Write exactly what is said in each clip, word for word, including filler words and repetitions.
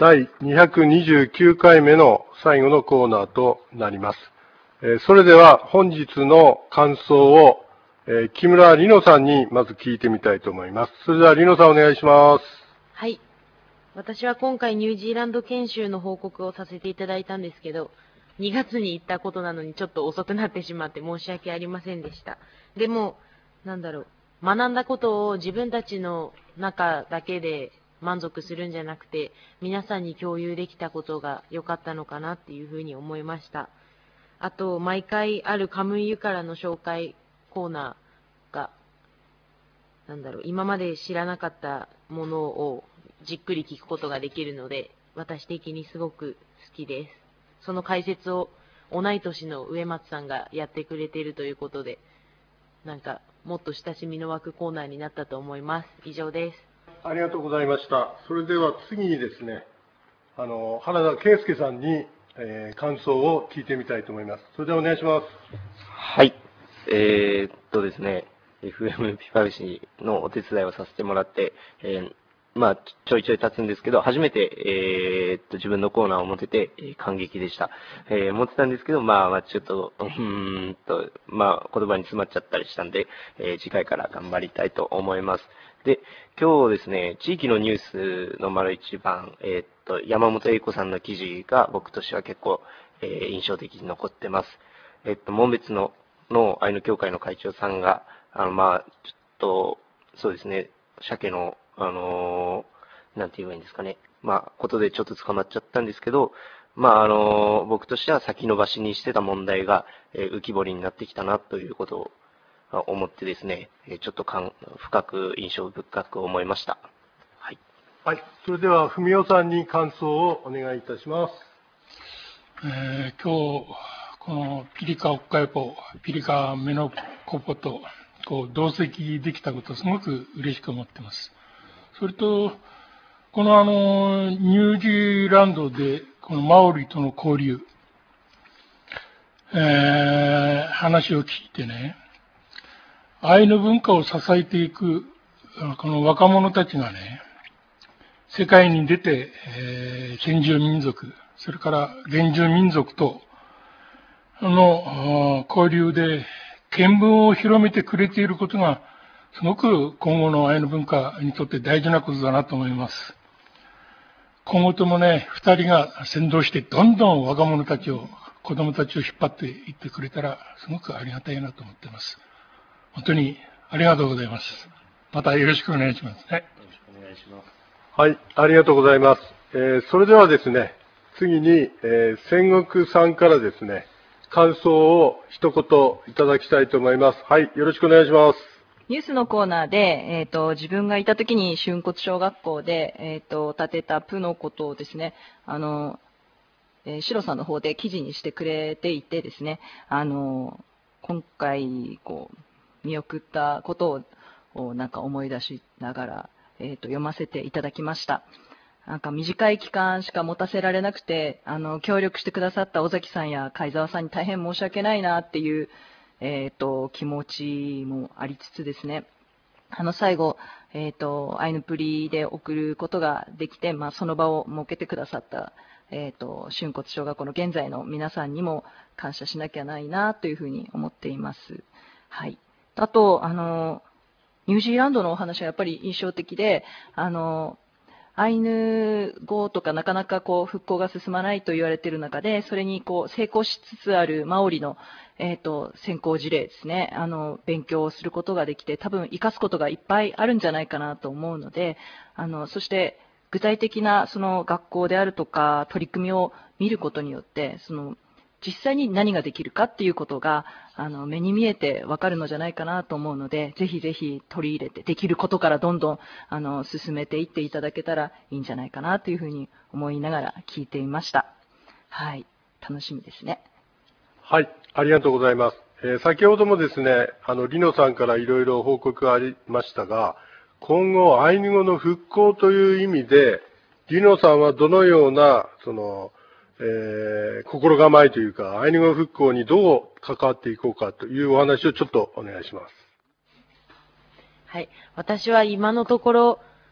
だいにひゃくにじゅうきゅうかいめの最後のコーナーとなります。えーそれでは本日の感想を、えー木村里乃さんにまず聞いてみたいと思います。それでは里乃さんお願いします。 はい。私は今回ニュージーランド研修の報告をさせていただいたんですけど、にがつに行ったことなのにちょっと遅くなってしまって申し訳ありませんでした。でも、なんだろう、学んだことを自分たちの中だけで満足するんじゃなくて、皆さんに共有できたことが良かったのかなっていうふうに思いました。あと、毎回あるカムイユからの紹介コーナーが、なんだろう、今まで知らなかったものをじっくり聞くことができるので、私的にすごく好きです。その解説を同い年の植松さんがやってくれているということで、なんかもっと親しみの湧くコーナーになったと思います。以上です。 ありがとうございました。それでは次にですね、あの、原田圭介さんに、えー感想を聞いてみたいと思います。それではお願いします。 はい。えーっとですね、エフエム ピパビシのお手伝いをさせてもらって、えーまあ、ちょいちょい経つんですけど、初めて、えーっと、自分のコーナーを持てて、えー感激でした。えー持ってたんですけど、まあ、まあ、ちょっと、うーんと、まあ、言葉に詰まっちゃったりしたんで、えー次回から頑張りたいと思います。で、今日ですね、地域のニュースの丸一番、えーっと、山本英子さんの記事が僕としては結構、えー印象的に残ってます。えっと、紋別の、のアイヌ協会の会長さんが、あの、まあ、ちょっと、そうですね、鮭の、あのーなんて言えばいいんですかね。まあ、ことでちょっと捕まっちゃったんですけど、まあ、あのー僕としては先延ばしにしてた問題が、えー浮き彫りになってきたな、ということをあ思ってですね、えーちょっとかん深く、印象深く思いました。はい。 はい。それでは文雄さんに感想をお願いいたします。 えー今日、このピリカオッカヨポ、ピリカメノコポと、こう、同席できたこと、すごく嬉しく思ってます。それと、このあの、ニュージーランドで、このマオリとの交流、えー話を聞いてね、アイヌ文化を支えていく、この若者たちがね、世界に出て、えー先住民族、それから原住民族との交流で見聞を広めてくれていることが、すごく今後のアイヌ文化にとって大事なことだなと思います。今後ともね、二人が先導して、どんどん若者たちを、子供たちを引っ張っていってくれたら、すごくありがたいなと思っています。本当にありがとうございます。またよろしくお願いしますね。 よろしくお願いします。 はい。ありがとうございます。えーそれではですね、次に、えー仙国さんからですね、感想を一言いただきたいと思います。はい。よろしくお願いします。 ニュースのコーナーで、えっ、と、自分がいた時に春骨小学校で、えっ、と、建てたプのことをですね、あの、えー、シロさんの方で記事にしてくれていてですね、あの、今回、こう、見送ったことを、をなんか思い出しながら、えっ、と、読ませていただきました。なんか短い期間しか持たせられなくて、あの、協力してくださった尾崎さんや貝沢さんに大変申し訳ないなっていう、えっ、と、気持ちもありつつですね、あの、最後、えっ、と、アイヌプリで送ることができて、まあ、その場を設けてくださった、えっ、と、春骨小学校の現在の皆さんにも感謝しなきゃないな、というふうに思っています。はい。あと、あの、ニュージーランドのお話はやっぱり印象的で、あの、アイヌ語とかなかなかこう復興が進まないと言われている中で、それにこう成功しつつあるマオリの、えー、と先行事例ですね、あの勉強をすることができて、多分生かすことがいっぱいあるんじゃないかなと思うので、あのそして具体的なその学校であるとか取り組みを見ることによって、その実際に何ができるかっていうことがあの目に見えてわかるのじゃないかなと思うので、ぜひぜひ取り入れて、できることからどんどんあの進めていっていただけたらいいんじゃないかなというふうに思いながら聞いていました。はい、楽しみですね。 はい。ありがとうございます。えー先ほどもですね、あの、リノさんからいろいろ報告がありましたが、今後、アイヌ語の復興という意味で、リノさんはどのような、その、えー心構えというか、アイヌ語復興にどう関わっていこうかというお話をちょっとお願いします。 はい。私は今のところ、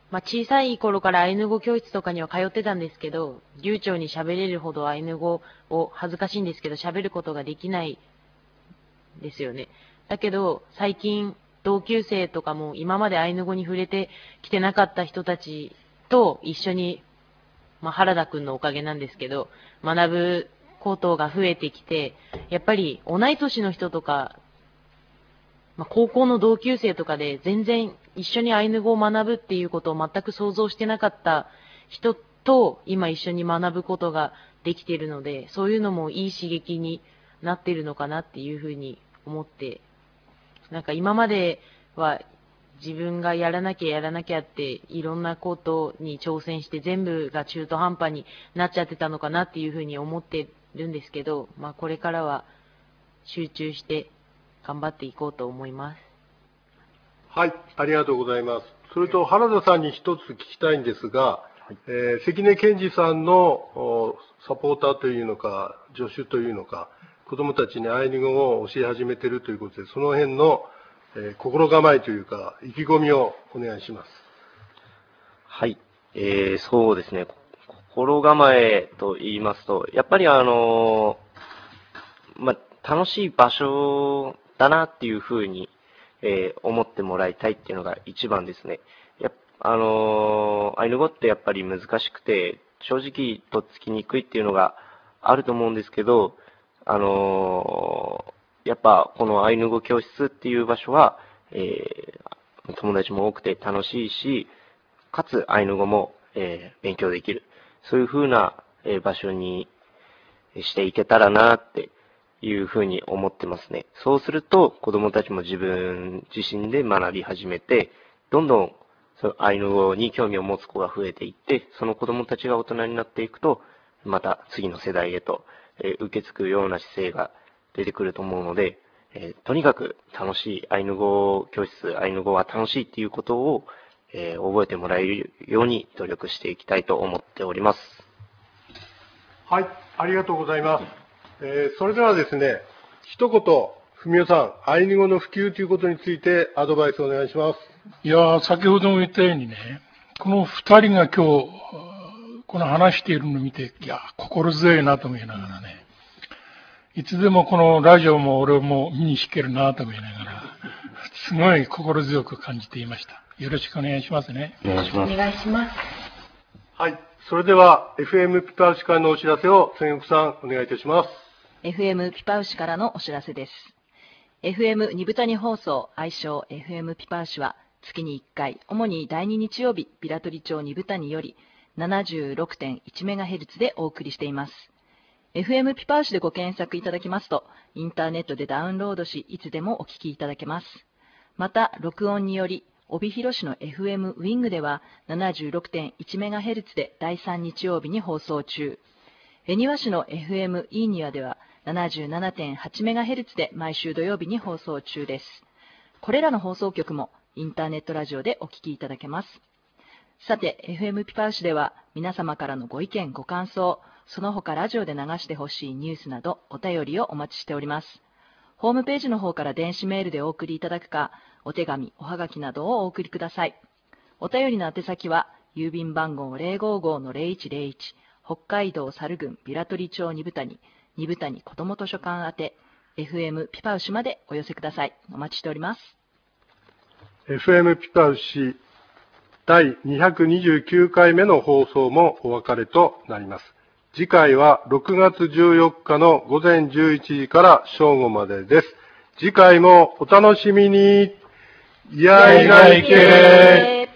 まあ、小さい頃からアイヌ語教室とかには通ってたんですけど、流暢に喋れるほどアイヌ語を恥ずかしいんですけど喋ることができないですよね。だけど最近同級生とかも今までアイヌ語に触れてきてなかった人たちと一緒に、まあ、原田くんのおかげなんですけど学ぶことが増えてきて、やっぱり同い年の人とか、まあ、高校の同級生とかで全然一緒にアイヌ語を学ぶっていうことを全く想像してなかった人と今一緒に学ぶことができているので、そういうのもいい刺激になっているのかなっていうふうに思って、なんか今までは自分がやらなきゃやらなきゃっていろんなことに挑戦して全部が中途半端になっちゃってたのかなっていうふうに思ってるんですけど、まあこれからは集中して頑張っていこうと思います。 はい、ありがとうございます。それと原田さんに一つ聞きたいんですが、はい、えー、関根健二さんのサポーターというのか助手というのか、子どもたちにアイヌ語を教え始めているということで、その辺の、えー、心構えというか意気込みをお願いします。 はい、えー、そうですね。心構えと言いますと、やっぱりあのー、まあ、楽しい場所だなっていうふうに、えー、思ってもらいたいっていうのが一番ですね。やあのー、アイヌ語ってやっぱり難しくて、正直とっつきにくいっていうのがあると思うんですけど、あのー、やっぱこのアイヌ語教室っていう場所は、えー、友達も多くて楽しいし、かつアイヌ語も、えー、勉強できる。そういうふうな、えー、場所にしていけたらなっていうふうに思ってますね。そうすると子供たちも自分自身で学び始めて、どんどんそのアイヌ語に興味を持つ子が増えていって、その子供たちが大人になっていくと、また次の世代へと、えー、受け継ぐような姿勢が出てくると思うので、えー、とにかく楽しいアイヌ語教室、アイヌ語は楽しいっていうことを、えー、覚えてもらえるように努力していきたいと思っております。 はい、ありがとうございます。えー、それではですね、一言、文雄さん、アイヌ語の普及ということについてアドバイスをお願いします。 いや、先ほども言ったようにね、この二人が今日、この話しているのを見て、いや、心強いなと思いながらね、いつでもこのラジオも俺も見に弾けるなと思いながら、すごい心強く感じていました。よろしくお願いしますね。 お願いします。 お願いします。 はい、それでは エフエム ピパウシからのお知らせを千福さんお願いいたします。 エフエム ピパウシからのお知らせです。エフエム 二部谷放送、愛称 エフエム ピパウシは月にいっかい、主にだいに日曜日、平取町二部谷より ななじゅうろくてんいちメガヘルツ でお送りしています。エフエム ピパウシでご検索いただきますと、インターネットでダウンロードし、いつでもお聞きいただけます。また、録音により、帯広市の エフエム ウィングでは ななじゅうろくてんいちメガヘルツ でだいさん日曜日に放送中。恵庭市の エフエム イーニアでは ななじゅうななてんはちメガヘルツ で毎週土曜日に放送中です。これらの放送局もインターネットラジオでお聞きいただけます。さて、エフエム ピパウシでは皆様からのご意見、ご感想、その他ラジオで流してほしいニュースなどお便りをお待ちしております。ホームページの方から電子メールでお送りいただくか、お手紙、おはがきなどをお送りください。お便りの宛先は、郵便番号 ゼロごーごーのゼロいちゼロいち、北海道猿郡平取町二部谷、二部谷子ども図書館宛て、エフエム ピパウシまでお寄せください。お待ちしております。 エフエム ピパウシだいにひゃくにじゅうきゅうかいめの放送もお別れとなります。次回はろくがつじゅうよっかのごぜんじゅういちじから正午までです。次回もお楽しみに。いやいらいけ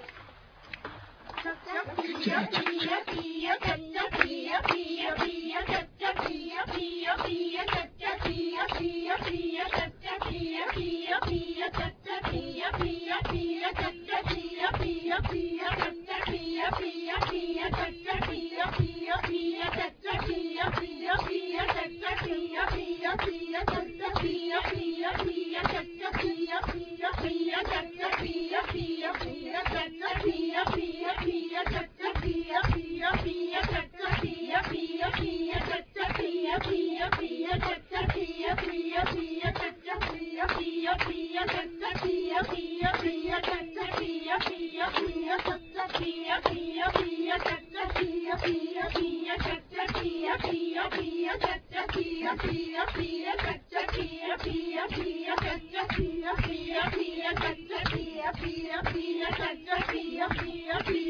P Pia, pia, pia, pia, pia, pia, pia, pia, pia, pia, pia, pia,